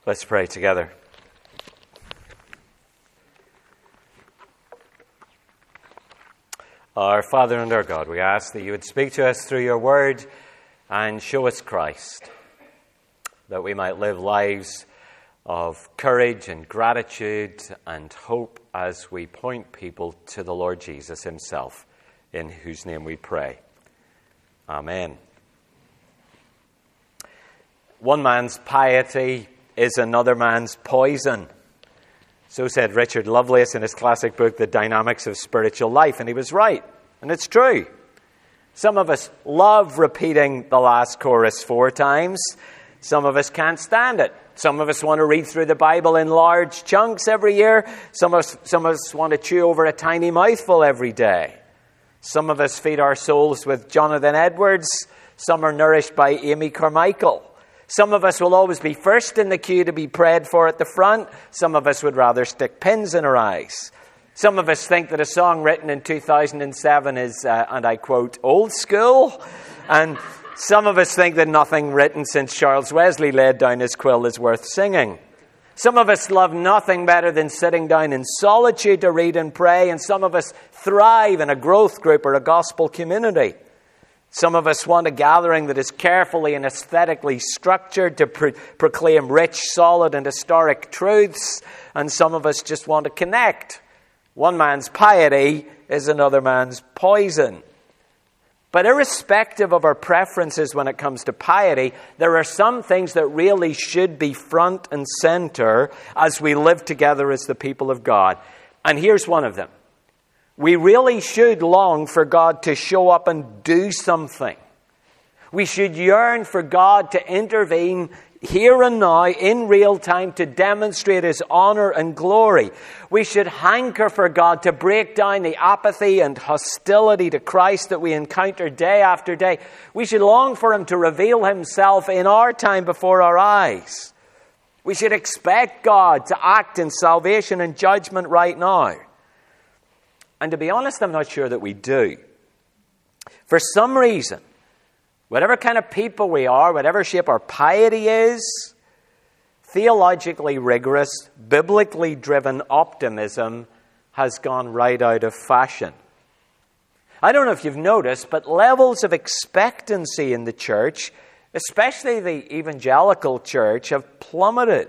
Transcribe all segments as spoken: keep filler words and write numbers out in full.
Let's pray together. Our Father and our God, we ask that you would speak to us through your word and show us Christ, that we might live lives of courage and gratitude and hope as we point people to the Lord Jesus himself, in whose name we pray. Amen. One man's piety is another man's poison. So said Richard Lovelace in his classic book, The Dynamics of Spiritual Life, and he was right, and it's true. Some of us love repeating the last chorus four times. Some of us can't stand it. Some of us want to read through the Bible in large chunks every year. Some of us, some of us want to chew over a tiny mouthful every day. Some of us feed our souls with Jonathan Edwards. Some are nourished by Amy Carmichael. Some of us will always be first in the queue to be prayed for at the front. Some of us would rather stick pins in our eyes. Some of us think that a song written in two thousand seven is, uh, and I quote, old school. And some of us think that nothing written since Charles Wesley laid down his quill is worth singing. Some of us love nothing better than sitting down in solitude to read and pray. And some of us thrive in a growth group or a gospel community. Some of us want a gathering that is carefully and aesthetically structured to pro- proclaim rich, solid, and historic truths. And some of us just want to connect. One man's piety is another man's poison. But irrespective of our preferences when it comes to piety, there are some things that really should be front and center as we live together as the people of God. And here's one of them. We really should long for God to show up and do something. We should yearn for God to intervene here and now in real time to demonstrate his honor and glory. We should hanker for God to break down the apathy and hostility to Christ that we encounter day after day. We should long for him to reveal himself in our time before our eyes. We should expect God to act in salvation and judgment right now. And to be honest, I'm not sure that we do. For some reason, whatever kind of people we are, whatever shape our piety is, theologically rigorous, biblically driven optimism has gone right out of fashion. I don't know if you've noticed, but levels of expectancy in the church, especially the evangelical church, have plummeted.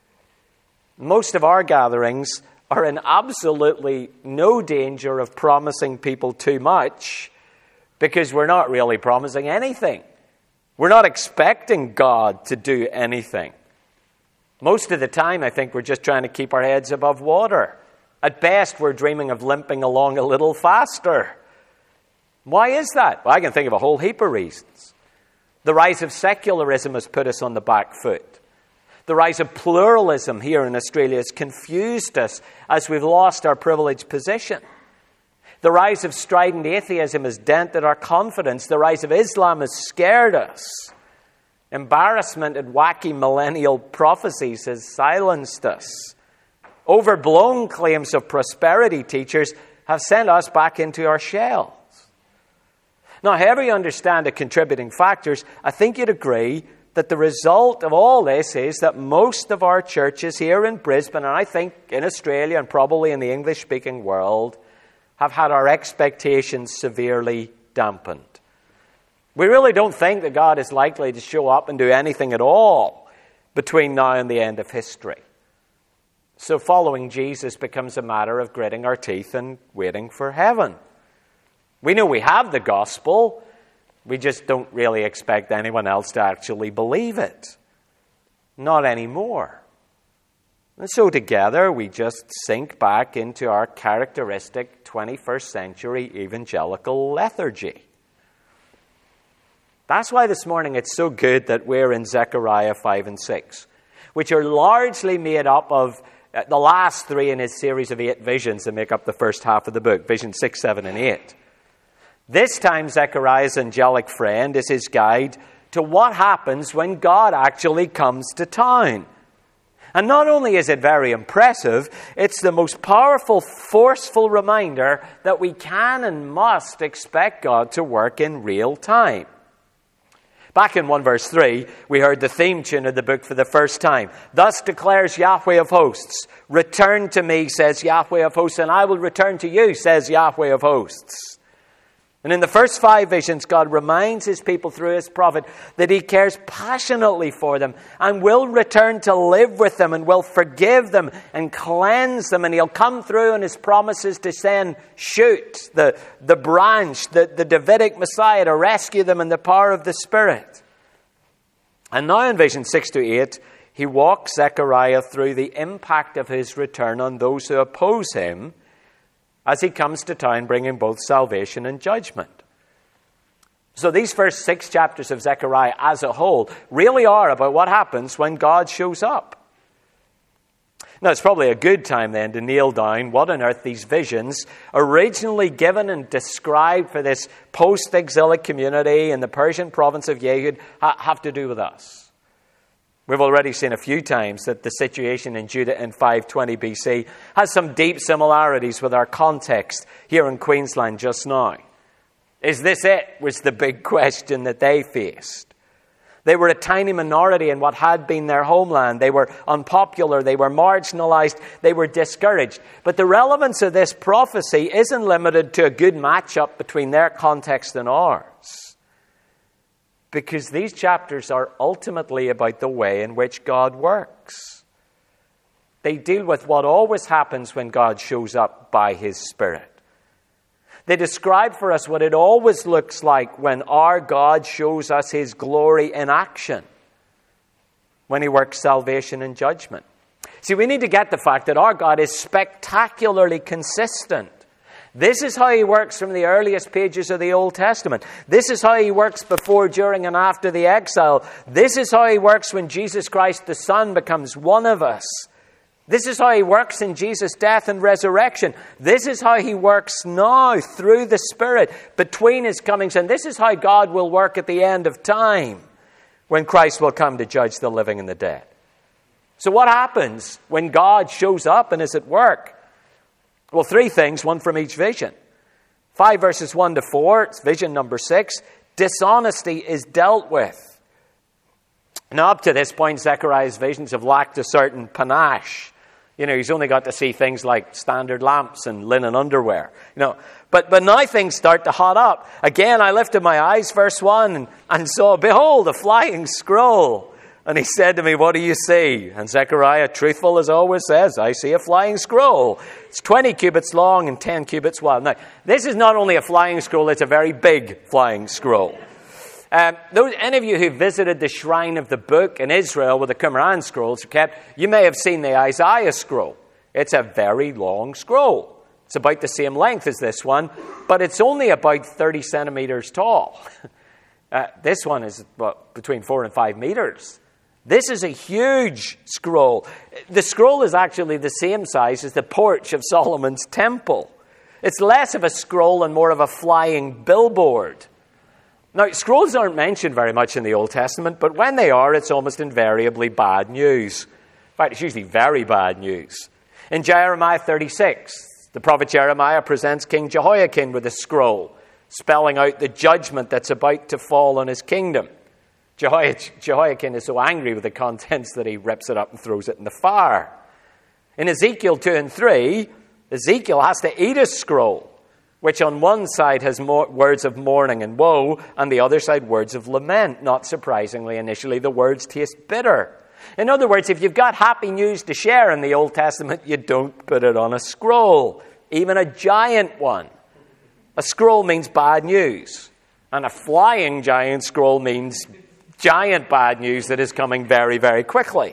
Most of our gatherings are in absolutely no danger of promising people too much because we're not really promising anything. We're not expecting God to do anything. Most of the time, I think we're just trying to keep our heads above water. At best, we're dreaming of limping along a little faster. Why is that? Well, I can think of a whole heap of reasons. The rise of secularism has put us on the back foot. The rise of pluralism here in Australia has confused us as we've lost our privileged position. The rise of strident atheism has dented our confidence. The rise of Islam has scared us. Embarrassment at wacky millennial prophecies has silenced us. Overblown claims of prosperity teachers have sent us back into our shells. Now, however you understand the contributing factors, I think you'd agree that the result of all this is that most of our churches here in Brisbane, and I think in Australia and probably in the English-speaking world, have had our expectations severely dampened. We really don't think that God is likely to show up and do anything at all between now and the end of history. So following Jesus becomes a matter of gritting our teeth and waiting for heaven. We know we have the gospel. We just don't really expect anyone else to actually believe it. Not anymore. And so together we just sink back into our characteristic twenty-first century evangelical lethargy. That's why this morning it's so good that we're in Zechariah five and six, which are largely made up of the last three in his series of eight visions that make up the first half of the book, vision six, seven, and eight. This time, Zechariah's angelic friend is his guide to what happens when God actually comes to town. And not only is it very impressive, it's the most powerful, forceful reminder that we can and must expect God to work in real time. Back in one verse three, we heard the theme tune of the book for the first time. Thus declares Yahweh of hosts. Return to me, says Yahweh of hosts, and I will return to you, says Yahweh of hosts. And in the first five visions, God reminds his people through his prophet that he cares passionately for them and will return to live with them and will forgive them and cleanse them. And he'll come through in his promises to send Shoot, the, the branch, the, the Davidic Messiah, to rescue them in the power of the Spirit. And now in vision six to eight, he walks Zechariah through the impact of his return on those who oppose him, as he comes to town bringing both salvation and judgment. So these first six chapters of Zechariah as a whole really are about what happens when God shows up. Now, it's probably a good time then to nail down what on earth these visions, originally given and described for this post-exilic community in the Persian province of Yehud, ha- have to do with us. We've already seen a few times that the situation in Judah in five twenty B C has some deep similarities with our context here in Queensland just now. Is this it? Was the big question that they faced. They were a tiny minority in what had been their homeland. They were unpopular. They were marginalized. They were discouraged. But the relevance of this prophecy isn't limited to a good matchup between their context and ours. Because these chapters are ultimately about the way in which God works. They deal with what always happens when God shows up by his Spirit. They describe for us what it always looks like when our God shows us his glory in action, when he works salvation and judgment. See, we need to get the fact that our God is spectacularly consistent. This is how he works from the earliest pages of the Old Testament. This is how he works before, during, and after the exile. This is how he works when Jesus Christ the Son becomes one of us. This is how he works in Jesus' death and resurrection. This is how he works now through the Spirit between his comings. And this is how God will work at the end of time, when Christ will come to judge the living and the dead. So what happens when God shows up and is at work? Well, three things, one from each vision. Five verses one to four, it's vision number six. Dishonesty is dealt with. Now, up to this point, Zechariah's visions have lacked a certain panache. You know, he's only got to see things like standard lamps and linen underwear. You know, but but now things start to hot up. Again, I lifted my eyes, verse one, and, and saw, behold, a flying scroll. And he said to me, what do you see? And Zechariah, truthful as always, says, I see a flying scroll. It's twenty cubits long and ten cubits wide. Now, this is not only a flying scroll, it's a very big flying scroll. Um, those, any of you who visited the Shrine of the Book in Israel where the Qumran scrolls are kept, you may have seen the Isaiah scroll. It's a very long scroll. It's about the same length as this one, but it's only about thirty centimeters tall. Uh, this one is well, between four and five meters. This is a huge scroll. The scroll is actually the same size as the porch of Solomon's temple. It's less of a scroll and more of a flying billboard. Now, scrolls aren't mentioned very much in the Old Testament, but when they are, it's almost invariably bad news. In fact, it's usually very bad news. In Jeremiah thirty-six, the prophet Jeremiah presents King Jehoiakim with a scroll, spelling out the judgment that's about to fall on his kingdom. Jehoiakim is so angry with the contents that he rips it up and throws it in the fire. In Ezekiel two and three, Ezekiel has to eat a scroll, which on one side has more words of mourning and woe, and the other side words of lament. Not surprisingly, initially the words taste bitter. In other words, if you've got happy news to share in the Old Testament, you don't put it on a scroll, even a giant one. A scroll means bad news, and a flying giant scroll means giant bad news that is coming very, very quickly.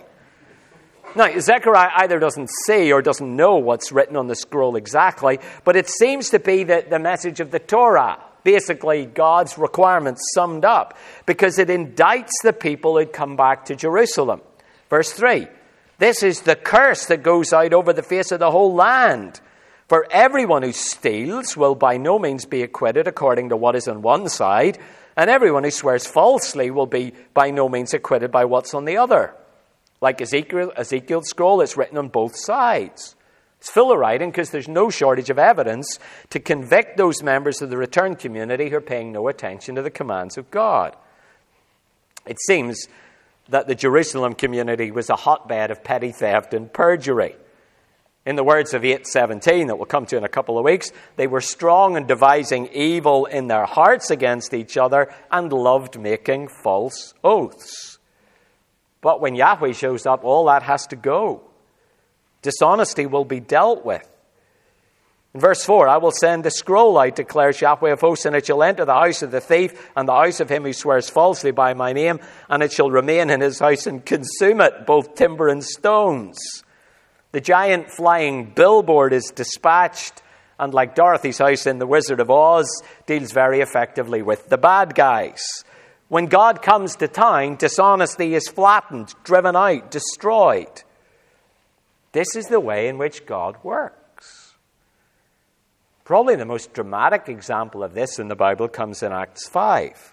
Now, Zechariah either doesn't see or doesn't know what's written on the scroll exactly, but it seems to be the, the message of the Torah, basically God's requirements summed up, because it indicts the people who'd come back to Jerusalem. Verse three, this is the curse that goes out over the face of the whole land. For everyone who steals will by no means be acquitted according to what is on one side, and everyone who swears falsely will be by no means acquitted by what's on the other. Like Ezekiel, Ezekiel's scroll, it's written on both sides. It's full of writing because there's no shortage of evidence to convict those members of the returned community who are paying no attention to the commands of God. It seems that the Jerusalem community was a hotbed of petty theft and perjury. In the words of eight seventeen that we'll come to in a couple of weeks, they were strong in devising evil in their hearts against each other and loved making false oaths. But when Yahweh shows up, all that has to go. Dishonesty will be dealt with. In verse four, I will send the scroll out, declares Yahweh of hosts, and it shall enter the house of the thief and the house of him who swears falsely by my name, and it shall remain in his house and consume it, both timber and stones. The giant flying billboard is dispatched, and like Dorothy's house in The Wizard of Oz, deals very effectively with the bad guys. When God comes to town, dishonesty is flattened, driven out, destroyed. This is the way in which God works. Probably the most dramatic example of this in the Bible comes in Acts five.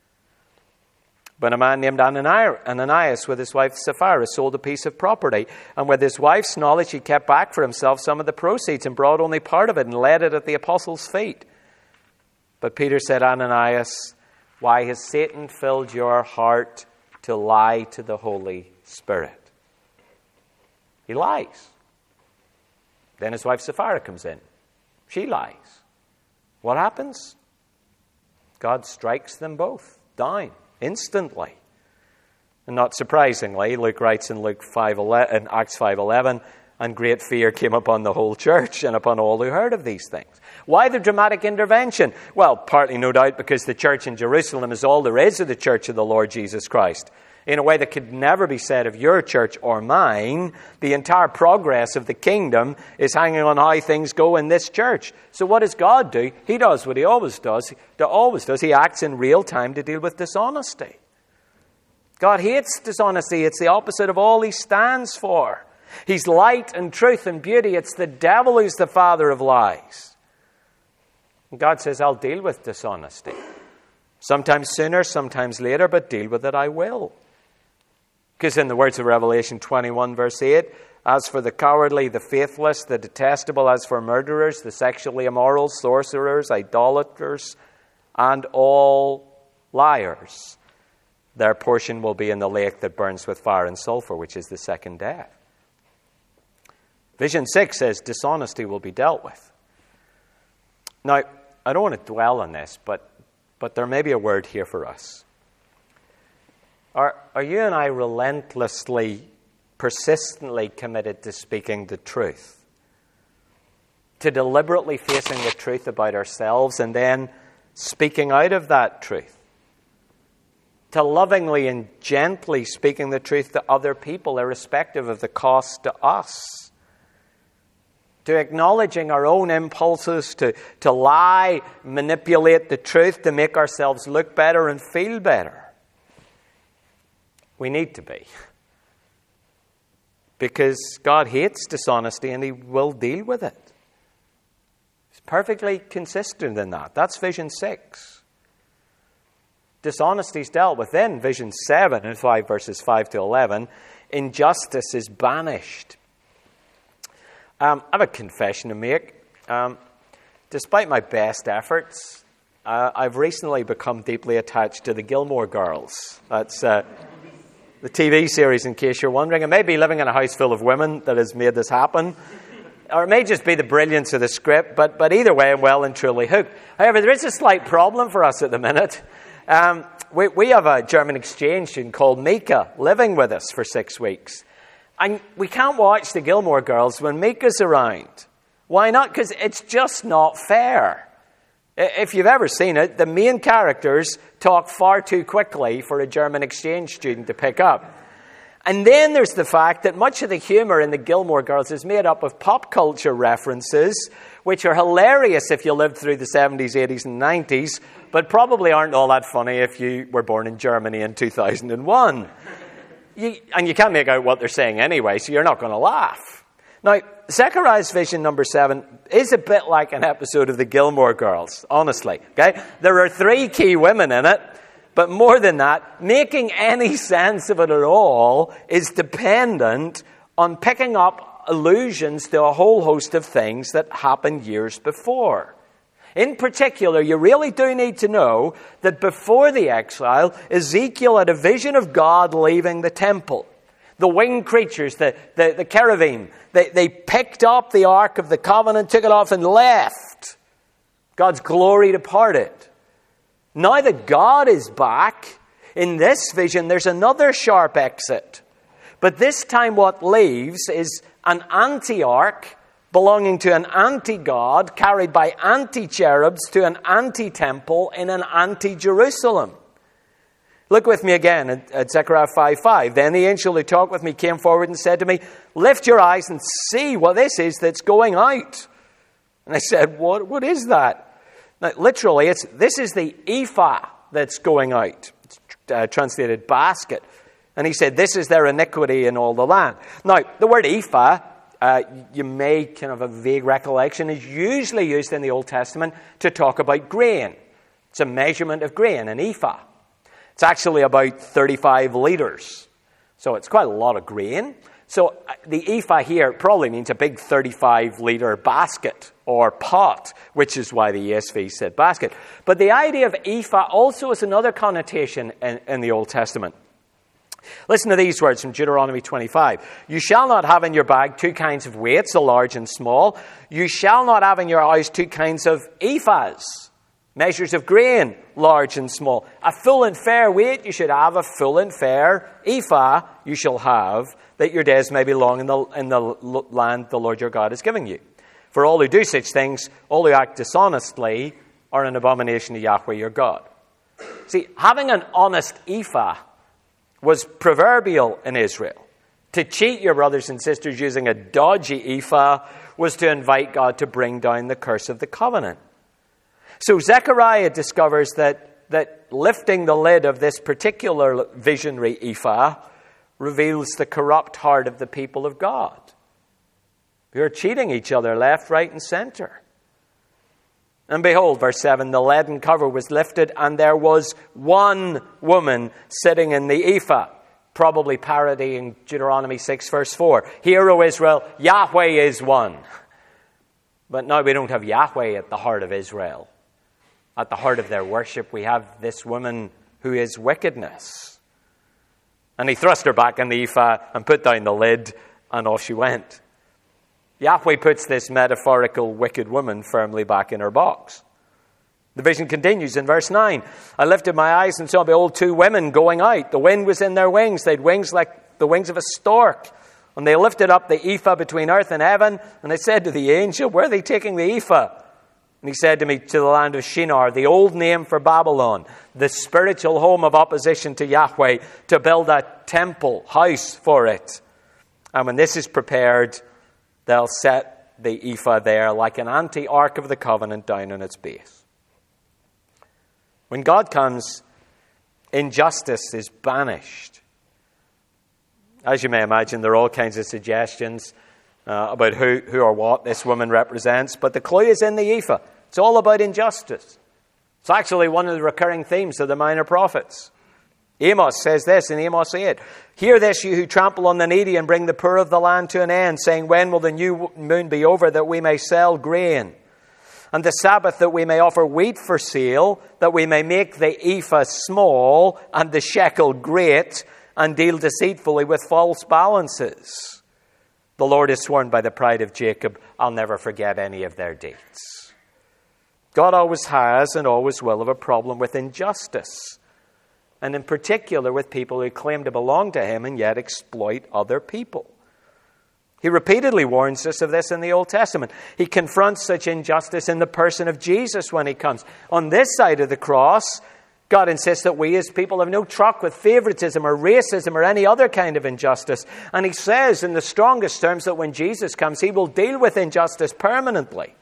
When a man named Ananias with his wife Sapphira sold a piece of property, and with his wife's knowledge he kept back for himself some of the proceeds and brought only part of it and laid it at the apostles' feet. But Peter said, Ananias, why has Satan filled your heart to lie to the Holy Spirit? He lies. Then his wife Sapphira comes in. She lies. What happens? God strikes them both down instantly. And not surprisingly, Luke writes in Luke five eleven, in Acts five eleven, and great fear came upon the whole church and upon all who heard of these things. Why the dramatic intervention? Well, partly no doubt because the church in Jerusalem is all there is of the church of the Lord Jesus Christ. In a way that could never be said of your church or mine, the entire progress of the kingdom is hanging on how things go in this church. So what does God do? He does what he always does. He always does. He acts in real time to deal with dishonesty. God hates dishonesty. It's the opposite of all he stands for. He's light and truth and beauty. It's the devil who's the father of lies. And God says, I'll deal with dishonesty. Sometimes sooner, sometimes later, but deal with it I will. Because in the words of Revelation twenty-one, verse eight, as for the cowardly, the faithless, the detestable, as for murderers, the sexually immoral, sorcerers, idolaters, and all liars, their portion will be in the lake that burns with fire and sulfur, which is the second death. Vision six says dishonesty will be dealt with. Now, I don't want to dwell on this, but, but there may be a word here for us. Are, are you and I relentlessly, persistently committed to speaking the truth? To deliberately facing the truth about ourselves and then speaking out of that truth? To lovingly and gently speaking the truth to other people, irrespective of the cost to us? To acknowledging our own impulses to, to lie, manipulate the truth to make ourselves look better and feel better? We need to be. Because God hates dishonesty and he will deal with it. He's perfectly consistent in that. That's vision six. Dishonesty is dealt with. Then vision seven, in five verses five to eleven, injustice is banished. Um, I have a confession to make. Um, despite my best efforts, uh, I've recently become deeply attached to the Gilmore Girls. That's uh, the T V series, in case you're wondering. I may be living in a house full of women that has made this happen. Or it may just be the brilliance of the script, but, but either way, I'm well and truly hooked. However, there is a slight problem for us at the minute. Um, we, we have a German exchange student called Mika living with us for six weeks. And we can't watch the Gilmore Girls when Mika's around. Why not? Because it's just not fair. If you've ever seen it, the main characters talk far too quickly for a German exchange student to pick up. And then there's the fact that much of the humor in the Gilmore Girls is made up of pop culture references, which are hilarious if you lived through the seventies, eighties, and nineties, but probably aren't all that funny if you were born in Germany in two thousand one. You, and you can't make out what they're saying anyway, so you're not going to laugh. Now, Zechariah's vision number seven is a bit like an episode of the Gilmore Girls, honestly. Okay, there are three key women in it, but more than that, making any sense of it at all is dependent on picking up allusions to a whole host of things that happened years before. In particular, you really do need to know that before the exile, Ezekiel had a vision of God leaving the temple. The winged creatures, the, the, the cherubim, they, they picked up the Ark of the Covenant, took it off and left. God's glory departed. Now that God is back, in this vision there's another sharp exit. But this time what leaves is an anti-ark belonging to an anti-God, carried by anti-cherubs to an anti-temple in an anti-Jerusalem. Look with me again at, at Zechariah five five. Then the angel who talked with me came forward and said to me, lift your eyes and see what this is that's going out. And I said, what, what is that? Now, literally, it's this is the ephah that's going out. It's uh, translated basket. And he said, this is their iniquity in all the land. Now, the word ephah, Uh, you may kind of a vague recollection, is usually used in the Old Testament to talk about grain. It's a measurement of grain, an ephah. It's actually about thirty-five liters. So it's quite a lot of grain. So the ephah here probably means a big thirty-five liter basket or pot, which is why the E S V said basket. But the idea of ephah also has another connotation in, in the Old Testament. Listen to these words from Deuteronomy twenty-five. You shall not have in your bag two kinds of weights, a large and small. You shall not have in your house two kinds of ephahs, measures of grain, large and small. A full and fair weight you should have, a full and fair ephah you shall have, that your days may be long in the, in the land the Lord your God is giving you. For all who do such things, all who act dishonestly, are an abomination to Yahweh your God. See, having an honest ephah was proverbial in Israel. To cheat your brothers and sisters using a dodgy ephah was to invite God to bring down the curse of the covenant. So Zechariah discovers that, that lifting the lid of this particular visionary ephah reveals the corrupt heart of the people of God, who are cheating each other left, right, and center. And behold, verse seven, the leaden cover was lifted, and there was one woman sitting in the ephah, probably parodying Deuteronomy six, verse four. Hear, O Israel, Yahweh is one. But now we don't have Yahweh at the heart of Israel. At the heart of their worship, we have this woman who is wickedness. And he thrust her back in the ephah and put down the lid, and off she went. Yahweh puts this metaphorical wicked woman firmly back in her box. The vision continues in verse nine. I lifted my eyes and saw, behold, two women going out. The wind was in their wings. They had wings like the wings of a stork. And they lifted up the ephah between earth and heaven. And I said to the angel, where are they taking the ephah? And he said to me, to the land of Shinar, the old name for Babylon, the spiritual home of opposition to Yahweh, to build a temple, house for it. And when this is prepared, they'll set the ephah there like an anti-ark of the covenant down on its base. When God comes, injustice is banished. As you may imagine, there are all kinds of suggestions uh, about who, who or what this woman represents, but the clue is in the ephah. It's all about injustice. It's actually one of the recurring themes of the minor prophets. Amos says this in Amos eight. Hear this, you who trample on the needy and bring the poor of the land to an end, saying, when will the new moon be over that we may sell grain? And the Sabbath that we may offer wheat for sale, that we may make the ephah small and the shekel great, and deal deceitfully with false balances. The Lord has sworn by the pride of Jacob, I'll never forget any of their deeds. God always has and always will have a problem with injustice, and in particular with people who claim to belong to him and yet exploit other people. He repeatedly warns us of this in the Old Testament. He confronts such injustice in the person of Jesus when he comes. On this side of the cross, God insists that we as people have no truck with favoritism or racism or any other kind of injustice. And he says in the strongest terms that when Jesus comes, he will deal with injustice permanently.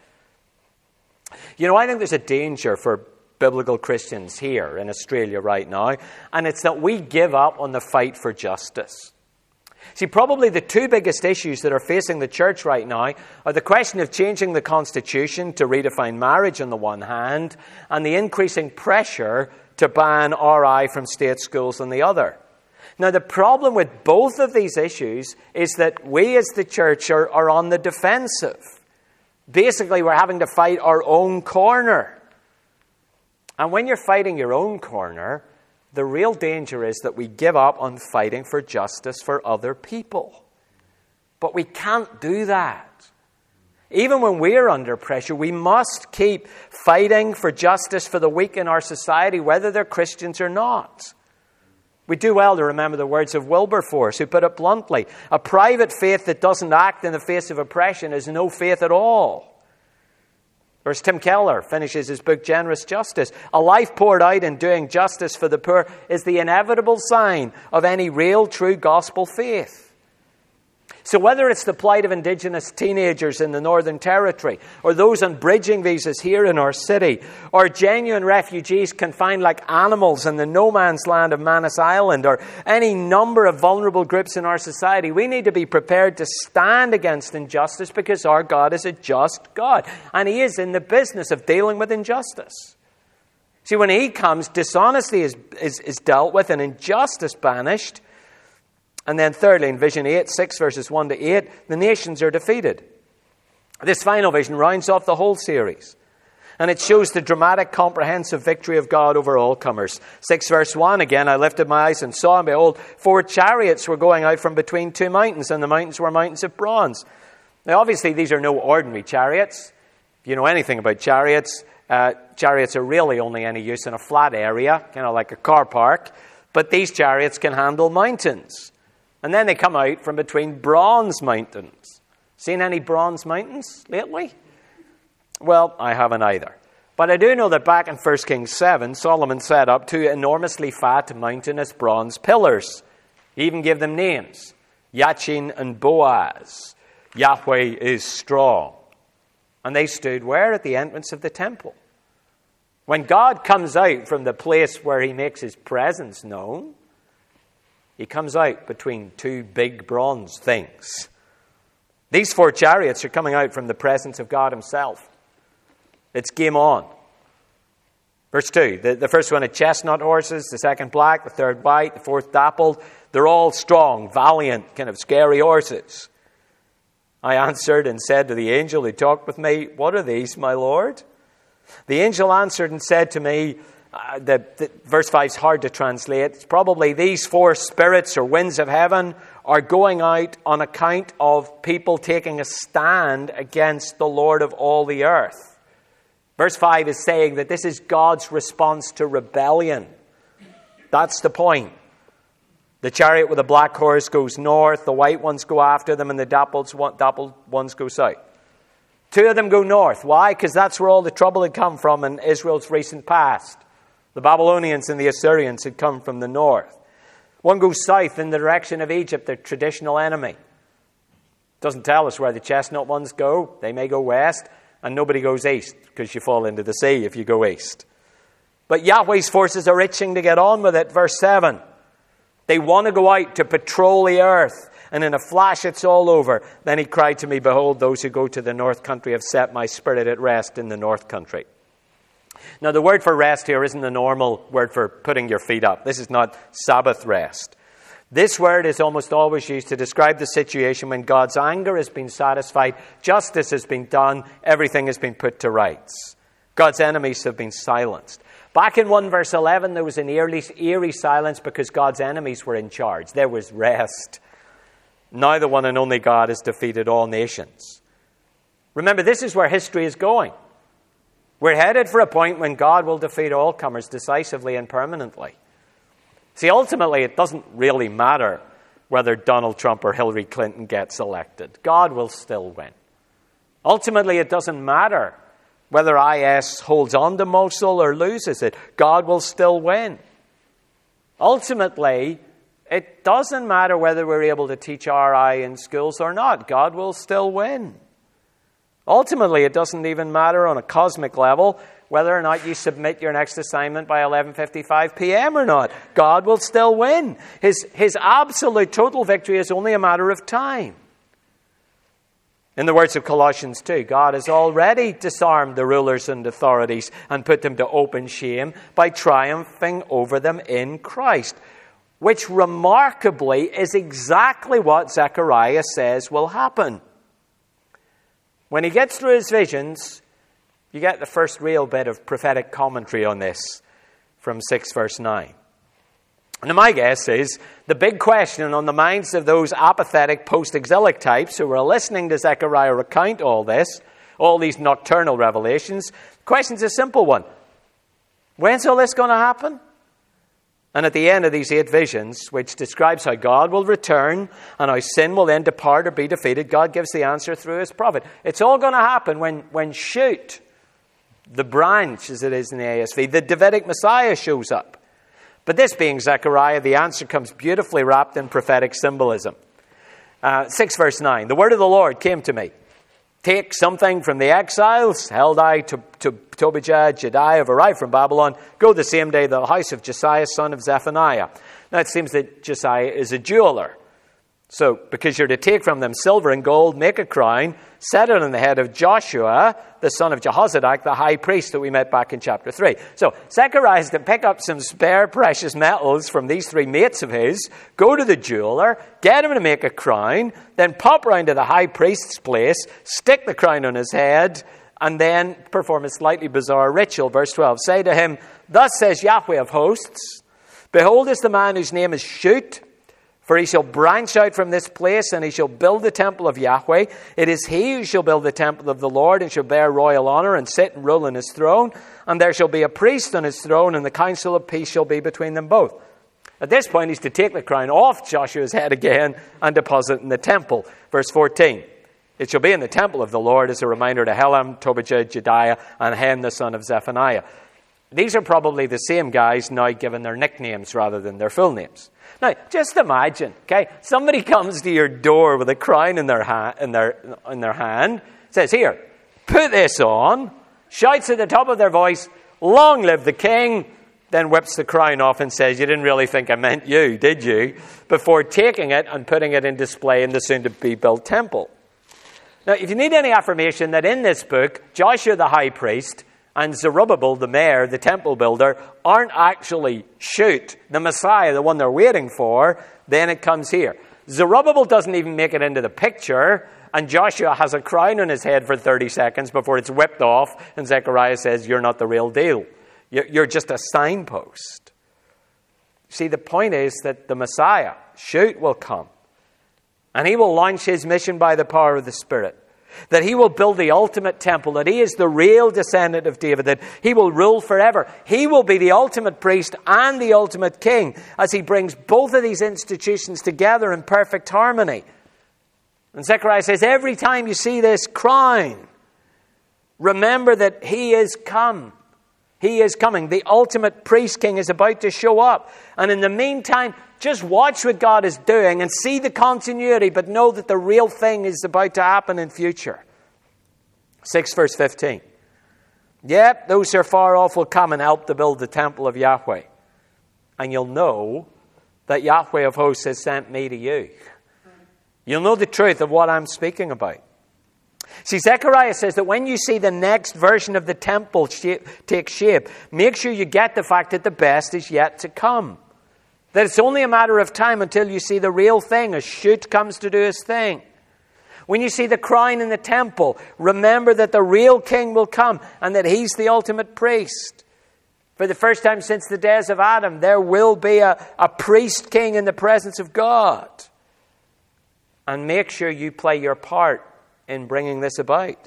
You know, I think there's a danger for biblical Christians here in Australia right now, and it's that we give up on the fight for justice. See, probably the two biggest issues that are facing the church right now are the question of changing the Constitution to redefine marriage on the one hand, and the increasing pressure to ban R I from state schools on the other. Now, the problem with both of these issues is that we as the church are, are on the defensive. Basically, we're having to fight our own corner. And when you're fighting your own corner, the real danger is that we give up on fighting for justice for other people. But we can't do that. Even when we're under pressure, we must keep fighting for justice for the weak in our society, whether they're Christians or not. We do well to remember the words of Wilberforce, who put it bluntly, a private faith that doesn't act in the face of oppression is no faith at all. Or as Tim Keller finishes his book, Generous Justice, a life poured out in doing justice for the poor is the inevitable sign of any real, true gospel faith. So whether it's the plight of Indigenous teenagers in the Northern Territory, or those on bridging visas here in our city, or genuine refugees confined like animals in the no-man's land of Manus Island, or any number of vulnerable groups in our society, we need to be prepared to stand against injustice because our God is a just God, and He is in the business of dealing with injustice. See, when He comes, dishonesty is, is, is dealt with and injustice banished. And then thirdly, in vision eight, six verses one to eight, the nations are defeated. This final vision rounds off the whole series. And it shows the dramatic, comprehensive victory of God over all comers. six verse one, again, I lifted my eyes and saw, and behold, four chariots were going out from between two mountains, and the mountains were mountains of bronze. Now, obviously, these are no ordinary chariots. If you know anything about chariots, uh, chariots are really only any use in a flat area, kind of like a car park. But these chariots can handle mountains. And then they come out from between bronze mountains. Seen any bronze mountains lately? Well, I haven't either. But I do know that back in First Kings seven, Solomon set up two enormously fat mountainous bronze pillars. He even gave them names. Yachin and Boaz. Yahweh is strong. And they stood where? At the entrance of the temple. When God comes out from the place where He makes His presence known, He comes out between two big bronze things. These four chariots are coming out from the presence of God Himself. It's game on. Verse two, the, the first one had chestnut horses, the second black, the third white, the fourth dappled. They're all strong, valiant, kind of scary horses. I answered and said to the angel who talked with me, "What are these, my Lord?" The angel answered and said to me, Uh, the, the, verse five is hard to translate. It's probably these four spirits or winds of heaven are going out on account of people taking a stand against the Lord of all the earth. Verse five is saying that this is God's response to rebellion. That's the point. The chariot with the black horse goes north, the white ones go after them, and the dappled, dappled ones go south. Two of them go north. Why? Because that's where all the trouble had come from in Israel's recent past. The Babylonians and the Assyrians had come from the north. One goes south in the direction of Egypt, their traditional enemy. Doesn't tell us where the chestnut ones go. They may go west, and nobody goes east, because you fall into the sea if you go east. But Yahweh's forces are itching to get on with it. Verse seven. They want to go out to patrol the earth, and in a flash it's all over. Then He cried to me, "Behold, those who go to the north country have set my spirit at rest in the north country." Now, the word for rest here isn't the normal word for putting your feet up. This is not Sabbath rest. This word is almost always used to describe the situation when God's anger has been satisfied, justice has been done, everything has been put to rights. God's enemies have been silenced. Back in one verse eleven, there was an eerie, eerie silence because God's enemies were in charge. There was rest. Now the one and only God has defeated all nations. Remember, this is where history is going. We're headed for a point when God will defeat all comers decisively and permanently. See, ultimately, it doesn't really matter whether Donald Trump or Hillary Clinton gets elected. God will still win. Ultimately, it doesn't matter whether I S holds on to Mosul or loses it. God will still win. Ultimately, it doesn't matter whether we're able to teach R I in schools or not. God will still win. Ultimately, it doesn't even matter on a cosmic level whether or not you submit your next assignment by eleven fifty-five p.m. or not. God will still win. His, his absolute total victory is only a matter of time. In the words of Colossians two, God has already disarmed the rulers and authorities and put them to open shame by triumphing over them in Christ, which remarkably is exactly what Zechariah says will happen. When he gets through his visions, you get the first real bit of prophetic commentary on this from six verse nine. Now my guess is the big question on the minds of those apathetic post-exilic types who were listening to Zechariah recount all this, all these nocturnal revelations, the question's a simple one. When's all this going to happen? And at the end of these eight visions, which describes how God will return and how sin will then depart or be defeated, God gives the answer through his prophet. It's all going to happen when, when shoot, the branch, as it is in the A S V, the Davidic Messiah shows up. But this being Zechariah, the answer comes beautifully wrapped in prophetic symbolism. Uh, six verse nine, the word of the Lord came to me. Take something from the exiles, held I to, to Tobijah, Jediah have arrived from Babylon. Go the same day to the house of Josiah, son of Zephaniah. Now it seems that Josiah is a jeweler. So, because you're to take from them silver and gold, make a crown, set it on the head of Joshua, the son of Jehozadak, the high priest that we met back in chapter three. So, Zechariah is to pick up some spare precious metals from these three mates of his, go to the jeweler, get him to make a crown, then pop round to the high priest's place, stick the crown on his head, and then perform a slightly bizarre ritual. Verse twelve, say to him, thus says Yahweh of hosts, behold is the man whose name is Shoot, for he shall branch out from this place, and he shall build the temple of Yahweh. It is he who shall build the temple of the Lord, and shall bear royal honor, and sit and rule on his throne. And there shall be a priest on his throne, and the council of peace shall be between them both. At this point, he's to take the crown off Joshua's head again, and deposit it in the temple. Verse fourteen, it shall be in the temple of the Lord as a reminder to Helam, Tobijah, Jediah, and Hen, the son of Zephaniah. These are probably the same guys now given their nicknames rather than their full names. Now, just imagine, okay, somebody comes to your door with a crown in their, ha- in their, in their hand, says, here, put this on, shouts at the top of their voice, long live the king, then whips the crown off and says, you didn't really think I meant you, did you? Before taking it and putting it in display in the soon-to-be-built temple. Now, if you need any affirmation that in this book, Joshua the high priest and Zerubbabel, the mayor, the temple builder, aren't actually Shoot, the Messiah, the one they're waiting for, then it comes here. Zerubbabel doesn't even make it into the picture, and Joshua has a crown on his head for thirty seconds before it's whipped off, and Zechariah says, you're not the real deal. You're just a signpost. See, the point is that the Messiah, Shoot, will come, and he will launch his mission by the power of the Spirit. That he will build the ultimate temple, that he is the real descendant of David, that he will rule forever. He will be the ultimate priest and the ultimate king as he brings both of these institutions together in perfect harmony. And Zechariah says, every time you see this crown, remember that he is come. He is coming. The ultimate priest king is about to show up. And in the meantime, just watch what God is doing and see the continuity, but know that the real thing is about to happen in future. six verse fifteen. Yep, those who are far off will come and help to build the temple of Yahweh. And you'll know that Yahweh of hosts has sent me to you. You'll know the truth of what I'm speaking about. See, Zechariah says that when you see the next version of the temple shape, take shape, make sure you get the fact that the best is yet to come. That it's only a matter of time until you see the real thing as Shoot comes to do his thing. When you see the crown in the temple, remember that the real king will come and that he's the ultimate priest. For the first time since the days of Adam, there will be a, a priest king in the presence of God. And make sure you play your part in bringing this about.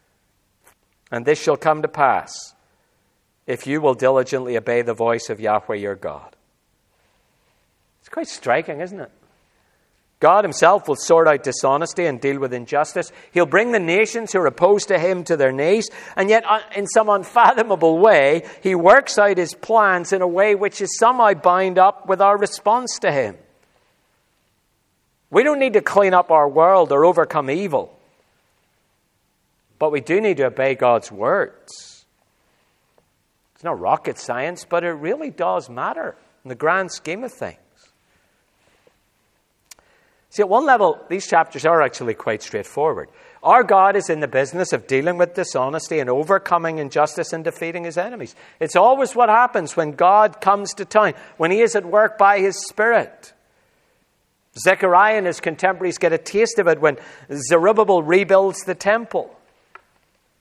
And this shall come to pass if you will diligently obey the voice of Yahweh your God. It's quite striking, isn't it? God himself will sort out dishonesty and deal with injustice. He'll bring the nations who are opposed to him to their knees. And yet, in some unfathomable way, he works out his plans in a way which is somehow bound up with our response to him. We don't need to clean up our world or overcome evil. But we do need to obey God's words. It's not rocket science, but it really does matter in the grand scheme of things. See, at one level, these chapters are actually quite straightforward. Our God is in the business of dealing with dishonesty and overcoming injustice and defeating his enemies. It's always what happens when God comes to town, when he is at work by his Spirit. Zechariah and his contemporaries get a taste of it when Zerubbabel rebuilds the temple.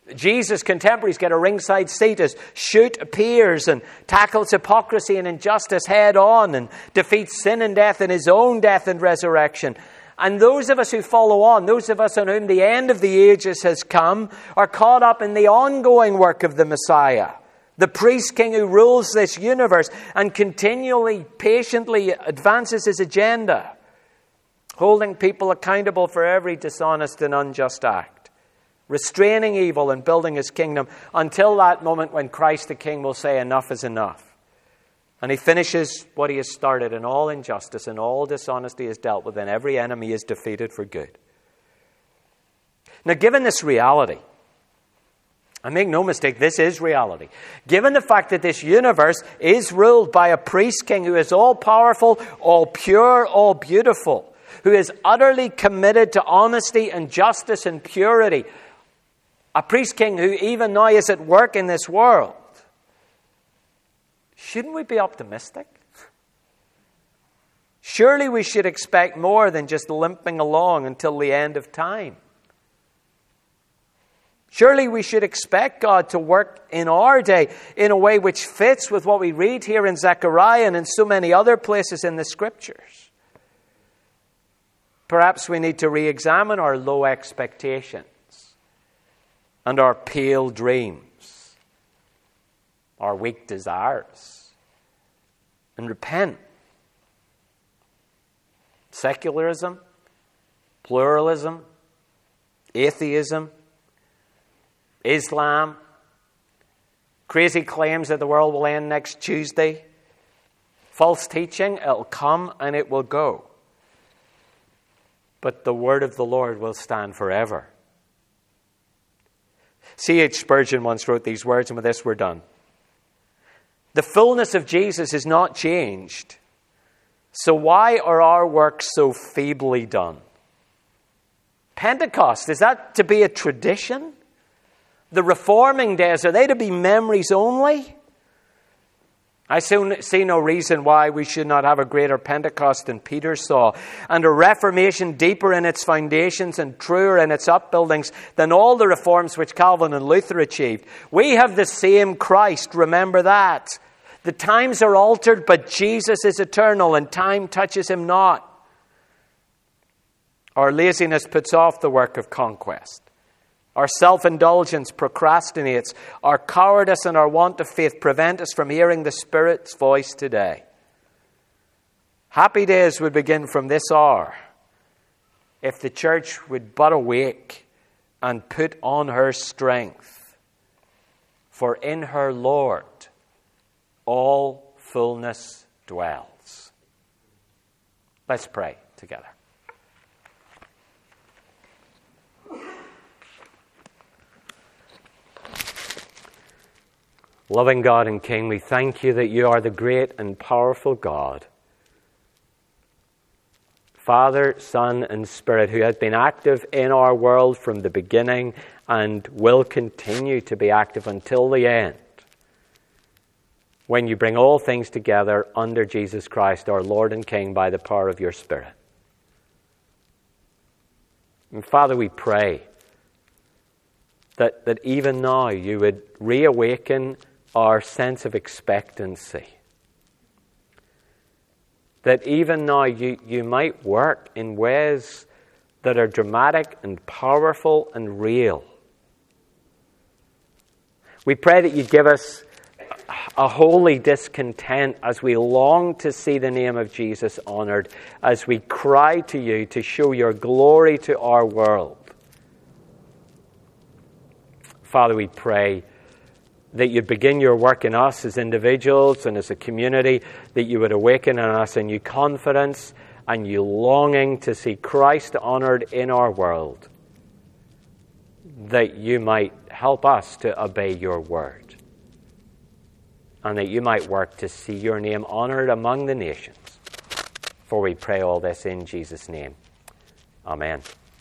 Jesus' contemporaries get a ringside seat as Shute appears and tackles hypocrisy and injustice head on and defeats sin and death in his own death and resurrection. And those of us who follow on, those of us on whom the end of the ages has come, are caught up in the ongoing work of the Messiah, the priest king who rules this universe and continually, patiently advances his agenda, holding people accountable for every dishonest and unjust act, restraining evil and building his kingdom until that moment when Christ the King will say enough is enough. And he finishes what he has started, and all injustice and all dishonesty is dealt with, and every enemy is defeated for good. Now, given this reality, and make no mistake, this is reality. Given the fact that this universe is ruled by a priest king who is all powerful, all pure, all beautiful, who is utterly committed to honesty and justice and purity, a priest king who even now is at work in this world, shouldn't we be optimistic? Surely we should expect more than just limping along until the end of time. Surely we should expect God to work in our day in a way which fits with what we read here in Zechariah and in so many other places in the Scriptures. Perhaps we need to re-examine our low expectations and our pale dreams, our weak desires, and repent. Secularism, pluralism, atheism, Islam, crazy claims that the world will end next Tuesday, false teaching, it'll come and it will go. But the word of the Lord will stand forever. C H Spurgeon once wrote these words, and with this we're done. The fullness of Jesus is not changed, so why are our works so feebly done? Pentecost, is that to be a tradition? The reforming days, are they to be memories only? I see no reason why we should not have a greater Pentecost than Peter saw, and a Reformation deeper in its foundations and truer in its upbuildings than all the reforms which Calvin and Luther achieved. We have the same Christ, remember that. The times are altered, but Jesus is eternal, and time touches him not. Our laziness puts off the work of conquest. Our self-indulgence procrastinates. Our cowardice and our want of faith prevent us from hearing the Spirit's voice today. Happy days would begin from this hour if the church would but awake and put on her strength. For in her Lord all fullness dwells. Let's pray together. Loving God and King, we thank you that you are the great and powerful God, Father, Son, and Spirit, who has been active in our world from the beginning and will continue to be active until the end, when you bring all things together under Jesus Christ, our Lord and King, by the power of your Spirit. And Father, we pray that, that even now you would reawaken our sense of expectancy. That even now you, you might work in ways that are dramatic and powerful and real. We pray that you give us a holy discontent as we long to see the name of Jesus honored, as we cry to you to show your glory to our world. Father, we pray that you'd begin your work in us as individuals and as a community, that you would awaken in us a new confidence and new longing to see Christ honored in our world, that you might help us to obey your word, and that you might work to see your name honored among the nations. For we pray all this in Jesus' name. Amen.